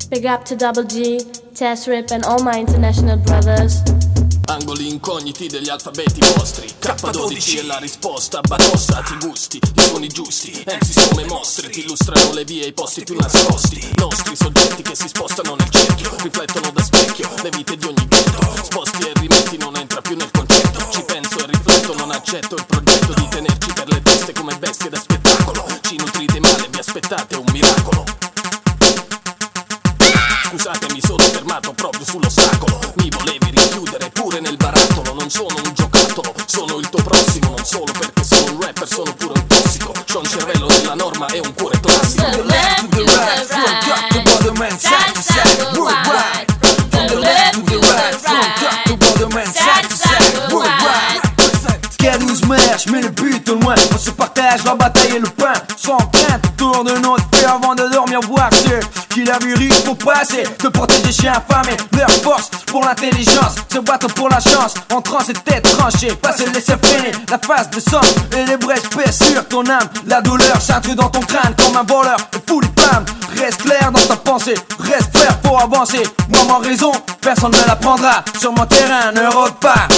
Big up to Double G, Tess Rip and all my international brothers. Angoli incogniti degli alfabeti vostri. K12 è la risposta, batossa ti gusti, i suoni giusti, MC come mostri, ti illustrano le vie e i posti più nascosti. Nostri soggetti che si spostano nel cerchio, riflettono da specchio le vite di ogni ghetto. Sposti e rimetti non entra più nel concetto. Ci penso e rifletto, non accetto il progetto di tenerci per le teste come bestie da spettacolo. Ci nutrite male, vi aspettate un miracolo. Scusatemi, sono fermato proprio sull'ostacolo. Mi volevi rinchiudere pure nel barattolo. Non sono un giocattolo, sono il tuo prossimo. Non solo perché sono un rapper, sono pure un tossico. C'ho un cervello della norma e un cuore classico. From the left to the right, from top to bottom and side to side, worldwide. From the left to the right, from top to bottom and side to side, worldwide. K12 mère, j'mets le but au loin. On se partage la bataille et le pain. Sans crainte, autour de notre feu avant de dormir, voir ceux qui la vu riche pour passer. Te porter des chiens affamés, leur force pour l'intelligence. Se battre pour la chance, en transe et tête tranchée. Pas se laisser freiner, la face de sang et les braises pèsent sur ton âme. La douleur s'intrue dans ton crâne comme un voleur et fout les flammes. Reste clair dans ta pensée, reste frère pour avancer. Moi ma raison, personne ne la prendra. Sur mon terrain, ne rôde pas.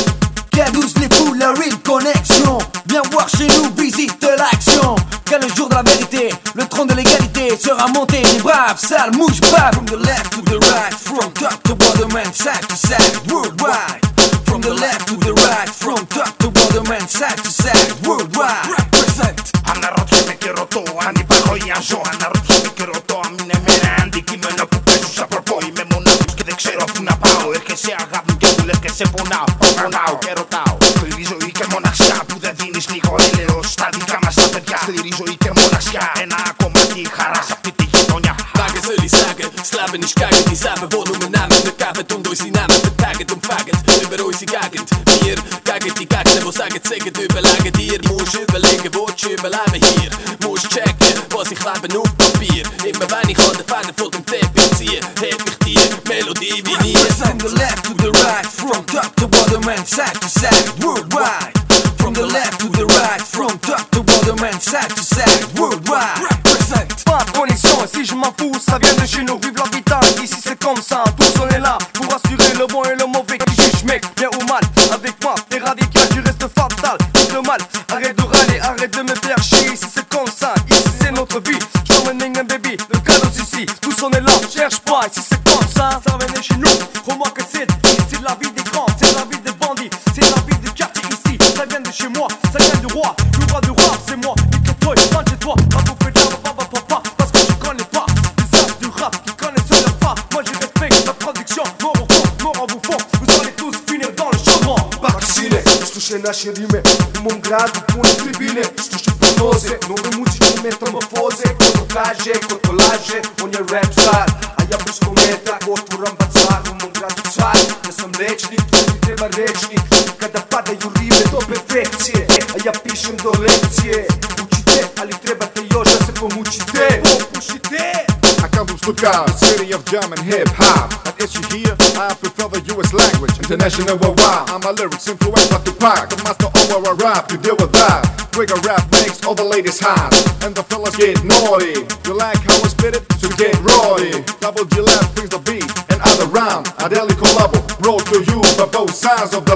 K12 les fous, la real connexion. Viens voir chez nous, visite l'action. Quand le jour de la vérité, le trône de l'égalité sera monté. Les braves, sales, mouches, braves. From the left to the right, from top to bottom and side to side, worldwide. From the left to the right, from top to bottom and side to side, worldwide. Represent. Am narod się mnie roto, ani pachojanżo. Am narod się mnie roto, a mine merandi. Kime na pupesu, a propos, y me monabus que de xero funa pao. El que se haga el que se ponao, ponao, κερωτάω. Στηρίζω και μοναξιά που δεν δίνεις λίγο έλεος. Στα δικά μας τα παιδιά στηρίζω και μοναξιά. Ένα κομμάτι χαρά σε αυτή τη γειτονιά. Wagen soll ich sagen, Slaven ich kage die Sache, wo nur mein Name verkauft und unsere Namen vertaget und faget über unsere Gegend. Wir gegen die Gegner, wo sagen, sagen, überlegen dir. Musst überlegen, wo du überleben hier. Musst checken, was ich lebe auf Papier. Immer wenn ich an den Fäden von dem Teppich ziehe, hebt mich die Melodie wie nie. From the left to the right, from top to bottom and side to side, worldwide. From the left to the right, from top to bottom and side to side, worldwide. Represent. Pas de connexion, si je m'en fous, ça vient de chez nous. Vive l'habitat, ici c'est comme ça. Tous on est là pour assurer le bon et le mauvais. Qui juge, mec, bien ou mal. Avec moi, t'es radical, tu restes fatal. Vive le mal, arrête de râler, arrête de me faire chier. Ici c'est comme ça, ici c'est notre vie. J'emmène un baby, le cadeau ici. Tous on est là, cherche pas, ici c'est comme ça. Ça vient de chez nous, crois-moi que c'est vie. C'est la vie des grands, c'est la vie des bandits. C'est la vie du quartier ici. Ça vient de chez moi, ça vient du roi. Le roi du roi, c'est moi. Nique-toi, rentre chez toi. Va bouffer de la papa. Parce que je connais pas les as du rap qui connaissent leur pas. Moi je respecte la production, mort au fond, mort en bouffon. Vous allez tous finir dans le chaudron. Vaccine, slušaj naše rime. U mom gradu pune tribine. Slušaj prognoze, nove muzičke metamorfoze. Ko to kaže, ko to laže, on je rap star. A ja bez kometa otvoram bazar. U mom gradu car, ja sam rečnik, mi treba rečnik. Kada padaju rime do perfekcije, a ja pišem do lekcije. Učite, ali trebate još da se pomučite. Popušite! I come from Stuttgart, the city of German hip-hop. And as you hear, I prefer the US language. International worldwide, and my lyrics influenced by Tupac. The master of our rap, you deal with that. Quicker rap makes all the ladies hot, and the fellas get naughty. You like how I spit it? So get rowdy. Double G left brings the beat, and other round, a daily collabo. Roll to you by both sides of